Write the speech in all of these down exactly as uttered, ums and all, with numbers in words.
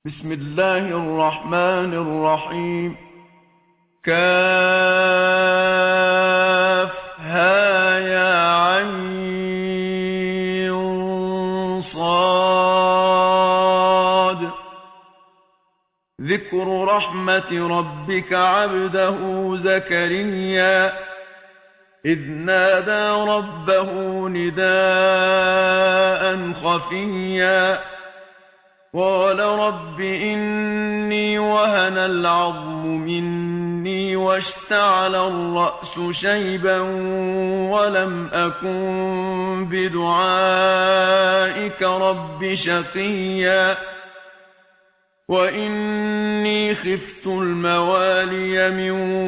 بسم الله الرحمن الرحيم. كافها يا عين صاد. ذكر رحمة ربك عبده زكريا إذ نادى ربه نداء خفيا قال رب إني وهن العظم مني واشتعل الرأس شيبا ولم أكن بدعائك رب شقيا وإني خفت الموالي من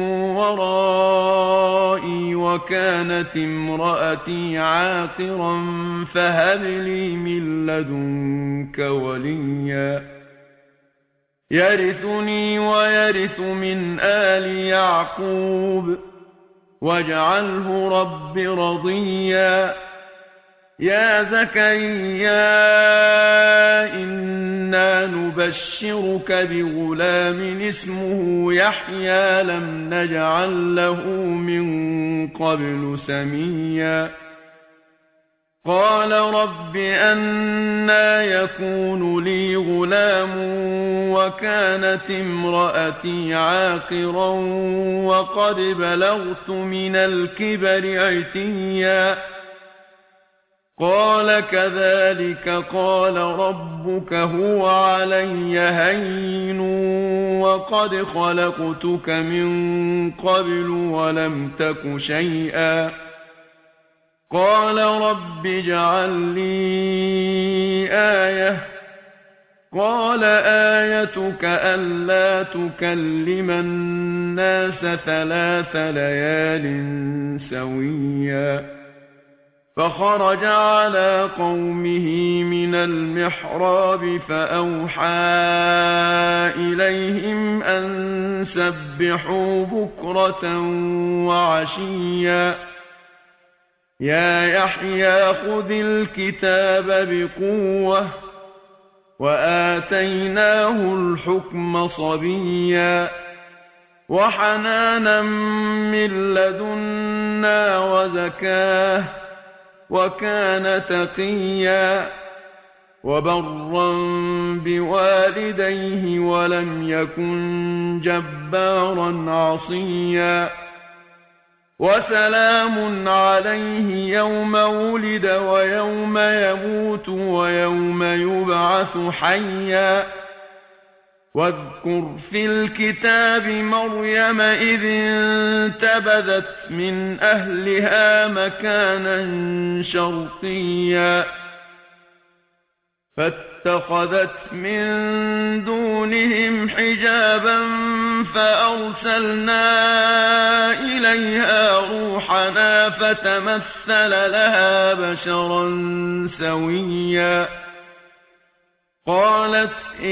ورائي وكانت امرأتي عاقرا فهب لي من لدنك وليا يرثني ويرث من آل يعقوب واجعله رب رضيا يا زكريا إنا نبشرك بغلام اسمه يحيى لم نجعل له من قبل سميا قال رب أنى يكون لي غلام وكانت امرأتي عاقرا وقد بلغت من الكبر عتيا قال كذلك قال ربك هو علي هين وقد خلقتك من قبل ولم تك شيئا قال رب اجعل لي آية قال آيتك ألا تكلم الناس ثلاث ليال سويا فخرج على قومه من المحراب فأوحى إليهم أن سبحوا بكرة وعشيا يا يحيى خذ الكتاب بقوة وآتيناه الحكم صبيا وحنانا من لدنا وزكاه وكان تقيا وبرا بوالديه ولم يكن جبارا عصيا وسلام عليه يوم ولد ويوم يموت ويوم يبعث حيا واذكر في الكتاب مريم إذ انتبذت من أهلها مكانا شرقيا فاتخذت من دونهم حجابا فأرسلنا إليها روحنا فتمثل لها بشرا سويا قالت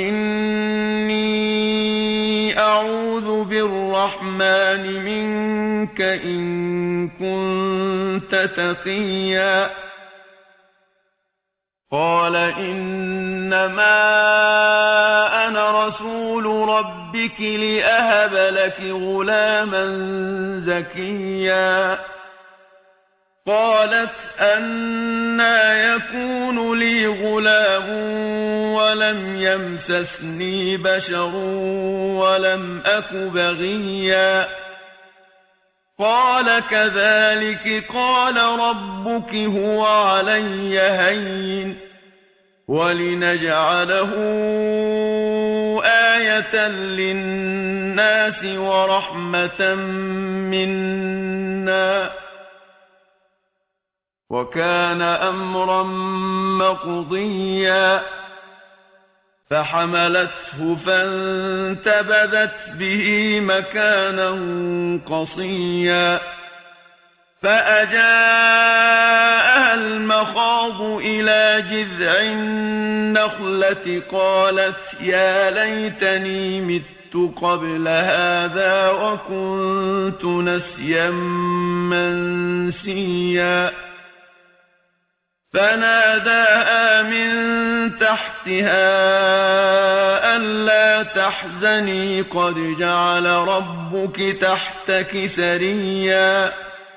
إني أعوذ بالرحمن منك إن كنت تقيا قال إنما أنا رسول ربك لأهب لك غلاما زكيا قالت أنى يكون لي غلام ولم يمسسني بشر ولم أك بغيا قال كذلك قال ربك هو علي هين ولنجعله آية للناس ورحمة منا وكان أمرا مقضيا فحملته فانتبذت به مكانا قصيا فأجاءها المخاض إلى جذع النخلة قالت يا ليتني مت قبل هذا وكنت نسيا منسيا فناداها من تحتها ألا تحزني قد جعل ربك تحتك سريا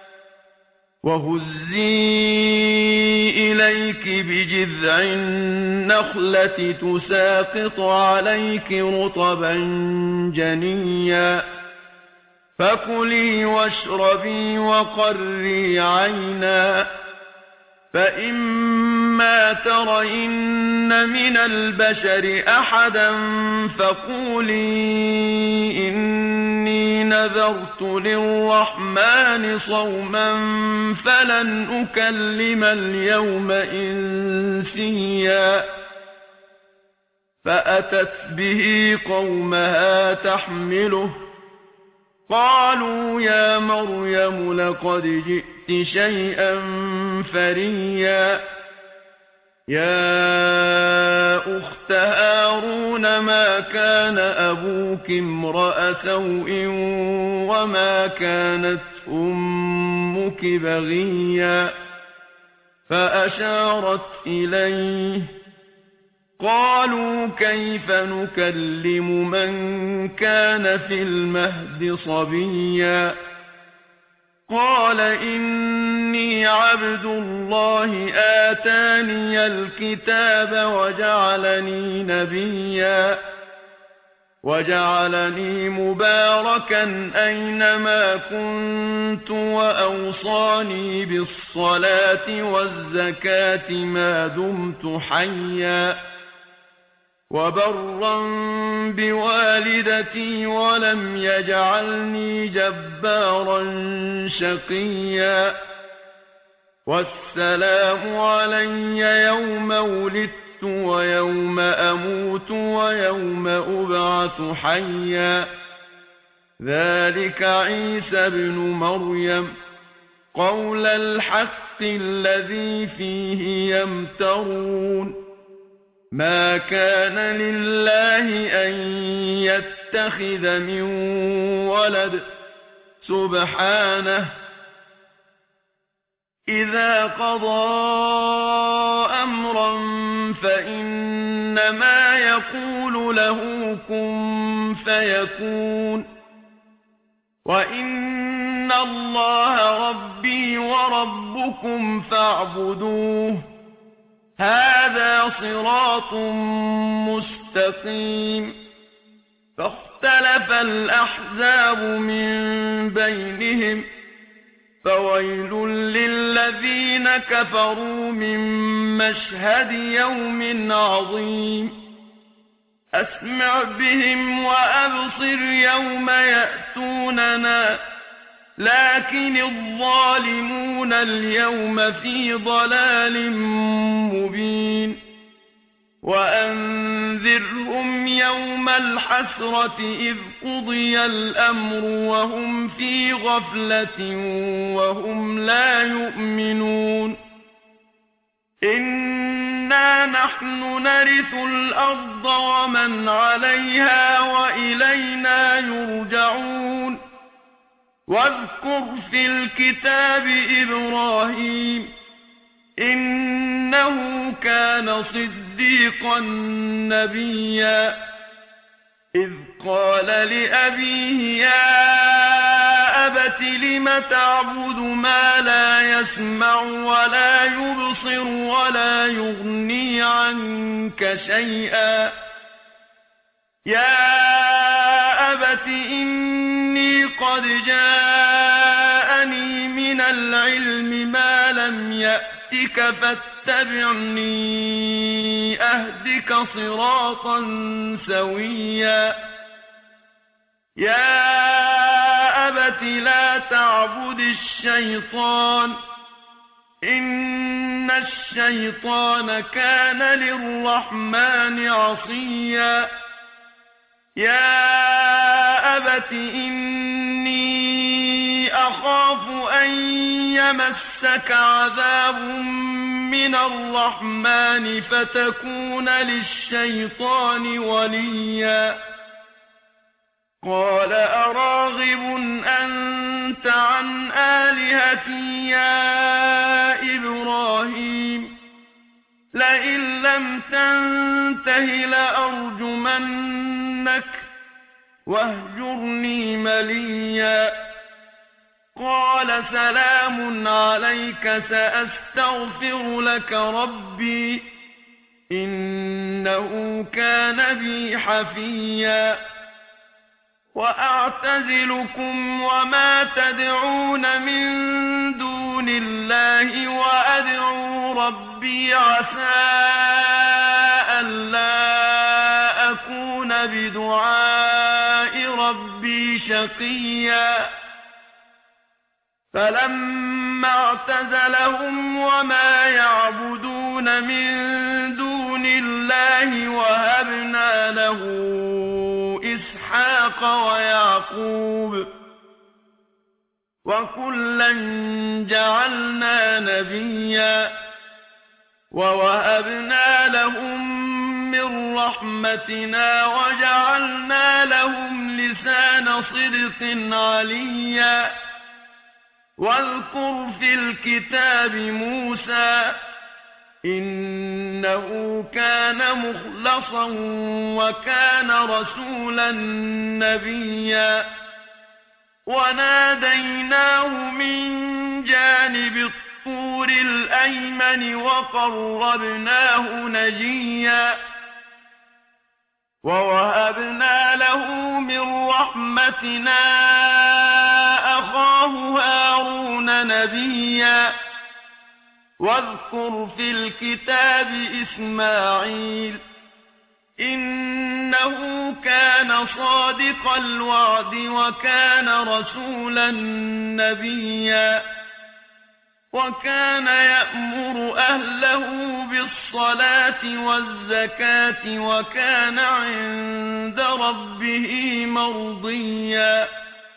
وهزي إليك بجذع النخلة تساقط عليك رطبا جنيا فكلي واشربي وقري عينا فإما ترين من البشر أحدا فقولي إني نذرت للرحمن صوما فلن أكلم اليوم إنسيا فأتت به قومها تحمله قالوا يا مريم لقد جئت شيئا فريا يا أخت هارون ما كان أبوك امرأ سوء وما كانت أمك بغيا فأشارت إليه قالوا كيف نكلم من كان في المهد صبيا قال إني عبد الله آتاني الكتاب وجعلني نبيا وجعلني مباركا أينما كنت وأوصاني بالصلاة والزكاة ما دمت حيا وبرا بوالدتي ولم يجعلني جبارا شقيا والسلام علي يوم ولدت ويوم أموت ويوم أبعث حيا ذلك عيسى بن مريم قول الحق الذي فيه يمترون ما كان لله أن يتخذ من ولد سبحانه إذا قضى أمرا فإنما يقول له كن فيكون وإن الله ربي وربكم فاعبدوه هذا صراط مستقيم فاختلف الأحزاب من بينهم فويل للذين كفروا من مشهد يوم عظيم أسمع بهم وأبصر يوم يأتوننا لكن الظالمون اليوم في ضلال مبين وأنذرهم يوم الحسرة إذ قضي الأمر وهم في غفلة وهم لا يؤمنون إنا نحن نرث الأرض ومن عليها وإلينا يرجعون واذكر في الكتاب إبراهيم إنه كان صديقا نبيا إذ قال لأبيه يا أبت لم تعبد ما لا يسمع ولا يبصر ولا يغني عنك شيئا يا أبت إني قد جاءني من العلم ما لم يأتك فاتبعني أهدك صراطا سويا يا أبت لا تعبد الشيطان إن الشيطان كان للرحمن عصيا يا أبت إني أخاف أن يمسك عذاب من الرحمن فتكون للشيطان وليا قال أراغب أنت عن آلهتي يا إبراهيم لئن لم تنته لأرجمنك واهجرني مليا قال سلام عليك سأستغفر لك ربي إنه كان بي حفيا وأعتزلكم وما تدعون من دون الله وأدعو ربي عسى ألا أكون بدعاء ربي شقيا فلما اعتزلهم وما يعبدون من دون الله وهبنا له إسحاق ويعقوب وكلا جعلنا نبيا ووهبنا لهم من رحمتنا وجعلنا لهم لسان صدق عليا واذكر في الكتاب موسى إنه كان مخلصا وكان رسولا نبيا وناديناه من جانب الطور الأيمن وقربناه نجيا ووهبنا له من رحمتنا أخاه هارون نبيا واذكر في الكتاب إسماعيل إنه كان صادق الوعد وكان رسولا نبيا وكان يأمر أهله بالصلاة والزكاة وكان عند ربه مرضيا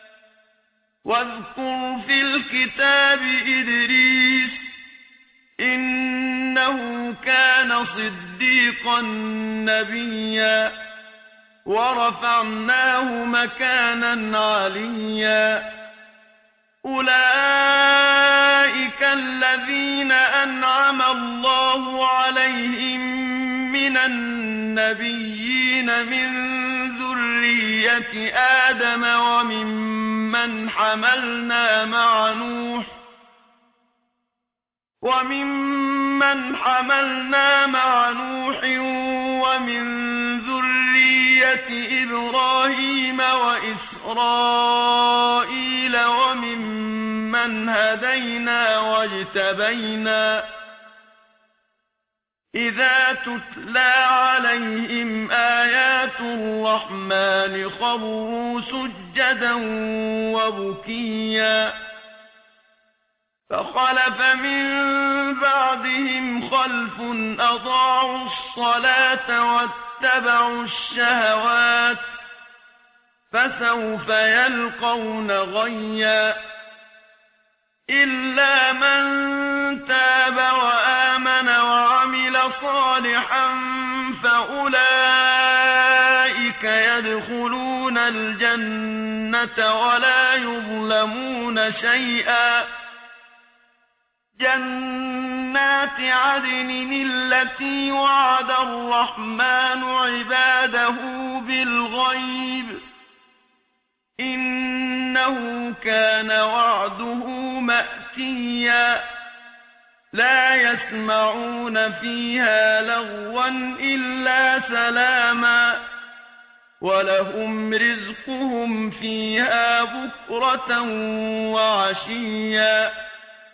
واذكر في الكتاب إدريس إنه كان صديقا نبيا ورفعناه مكانا عليا أولئك الذين أنعم الله عليهم من النبيين من ذرية آدم وممن حملنا مع نوح وممن حملنا مع نوح ومن ذرية إبراهيم وإسرائيل وممن هدينا واجتبينا إذا تتلى عليهم آيات الرحمن خروا سجدا وبكيا فخلف من بعدهم خلف أضاعوا الصلاة واتبعوا الشهوات فسوف يلقون غيا إلا من تاب وآمن وعمل صالحا فأولئك يدخلون الجنة ولا يظلمون شيئا جنات عدن التي وعد الرحمن عباده بالغيب إنه كان وعده مأتيا لا يسمعون فيها لغوا إلا سلاما ولهم رزقهم فيها بكرة وعشيا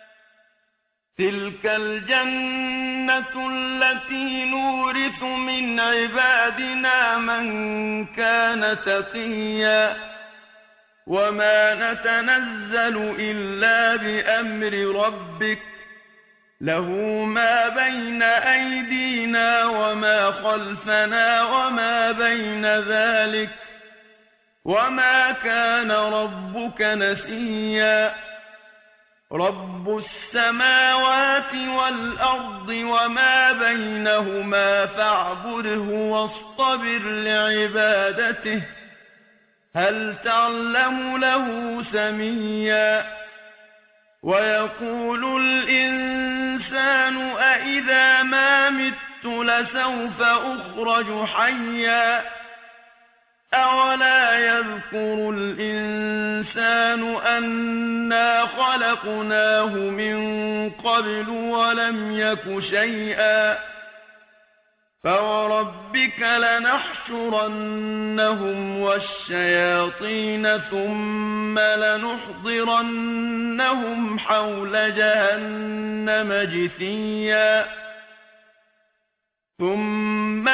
تلك الجنة التي نورث من عبادنا من كان تقيا وما نتنزل إلا بأمر ربك له ما بين أيدينا وما خلفنا وما بين ذلك وما كان ربك نسيا رب السماوات والأرض وما بينهما فاعبده واصطبر لعبادته هل تعلم له سميا ويقول الإنسان الإنسان أإذا ما مت لسوف أخرج حيا أولا يذكر الإنسان أنا خلقناه من قبل ولم يك شيئا فوربك لنحشرنهم والشياطين ثم لنحضرنهم حول جهنم جثيا ثم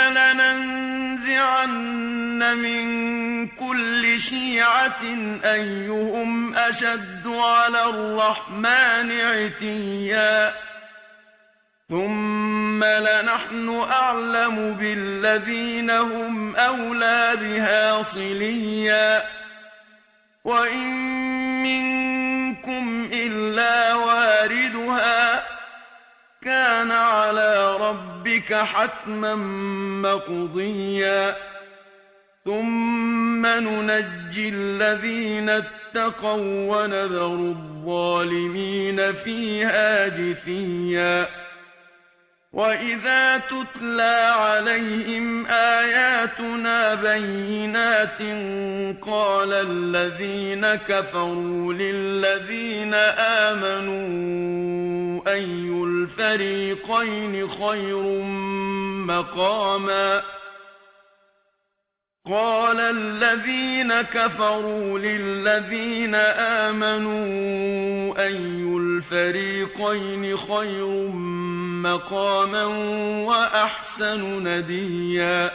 لننزعن من كل شيعة أيهم أشد على الرحمن عتيا ثم لنحن أعلم بالذين هم أولى بها صليا وإن منكم إلا واردها كان على ربك حتما مقضيا ثم ننجي الذين اتقوا ونذر الظالمين فيها جثيا وإذا تتلى عليهم آياتنا بينات قال الذين كفروا للذين آمنوا أي الفريقين خير مقاما قال الذين كفروا للذين آمنوا أي الفريقين خير مقاما وأحسن نديا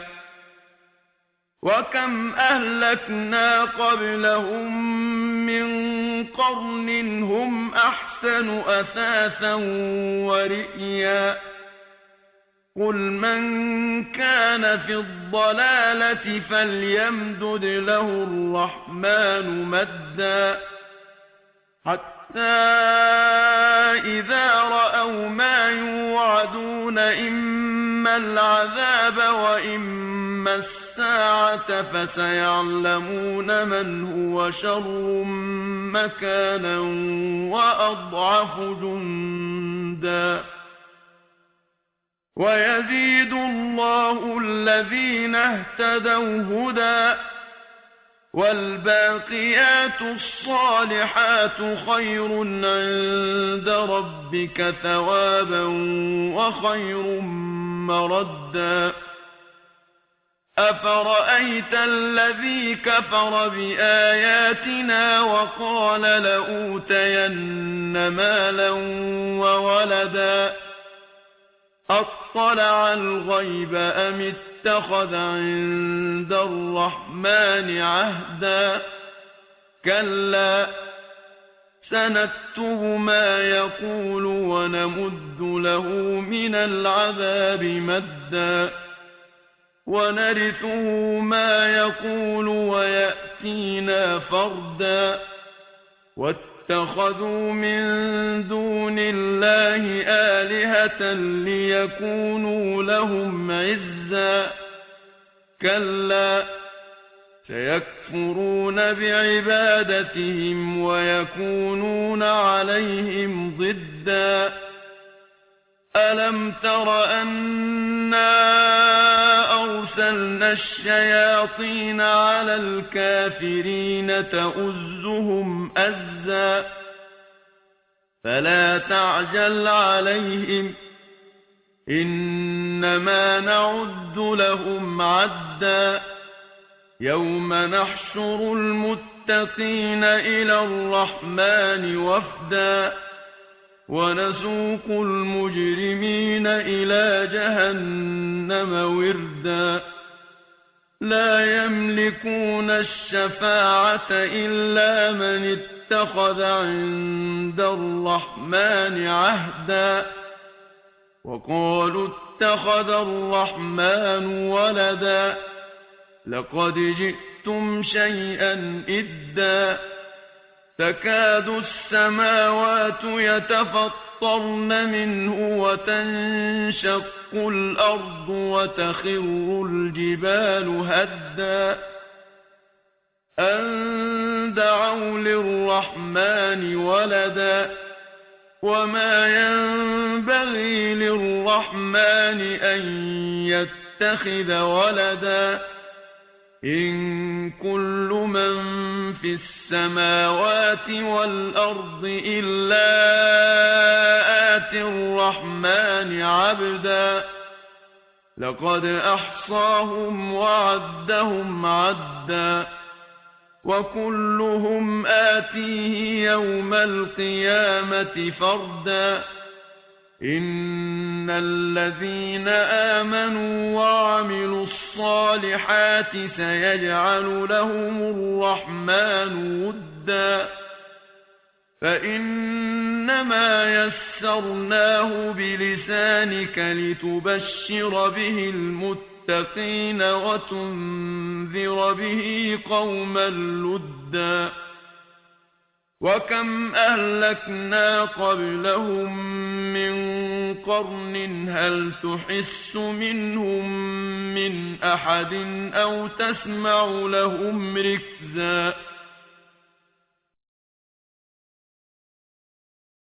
وكم أهلكنا قبلهم من قرن هم أحسن أثاثا ورئيا قل من كان في الضلالة فليمدد له الرحمن مدا حتى إذا رأوا ما يوعدون إما العذاب وإما الساعة فسيعلمون من هو شر مكانا وأضعف جندا ويزيد الله الذين اهتدوا هدى والباقيات الصالحات خير عند ربك ثوابا وخير مردا أفرأيت الذي كفر بآياتنا وقال لأوتين مالا وولدا أطلع الغيب أم اتخذ عند الرحمن عهدا كلا سنكتب ما يقول ونمد له من العذاب مدا ونرثه ما يقول ويأتينا فردا واتخذوا من دون الله آلهة ليكونوا لهم عزا كلا سيكفرون بعبادتهم ويكونون عليهم ضدا ألم تر أنا أرسلنا الشياطين على الكافرين تؤزهم أزا فلا تعجل عليهم إنما نعد لهم عدا يوم نحشر المتقين إلى الرحمن وفدا ونسوق المجرمين إلى جهنم وردا لا يملكون الشفاعة إلا من اتخذ عند الرحمن عهدا وقالوا اتخذ الرحمن ولدا لقد جئتم شيئا إدا تكاد السماوات يتفطرن منه وتنشق الأرض وتخر الجبال هدا أن دعوا للرحمن ولدا وما ينبغي للرحمن أن يتخذ ولدا إن كل من في السماوات والأرض إلا آتي الرحمن عبدا لقد أحصاهم وعدهم عدا وكلهم آتيه يوم القيامة فردا إن الذين آمنوا وعملوا الصالحات سيجعل لهم الرحمن ودا فإنما يسرناه بلسانك لتبشر به المتقين وتنذر به قوما لدا وكم أهلكنا قبلهم من قرن هل تحس منهم من أحد أو تسمع لهم ركزا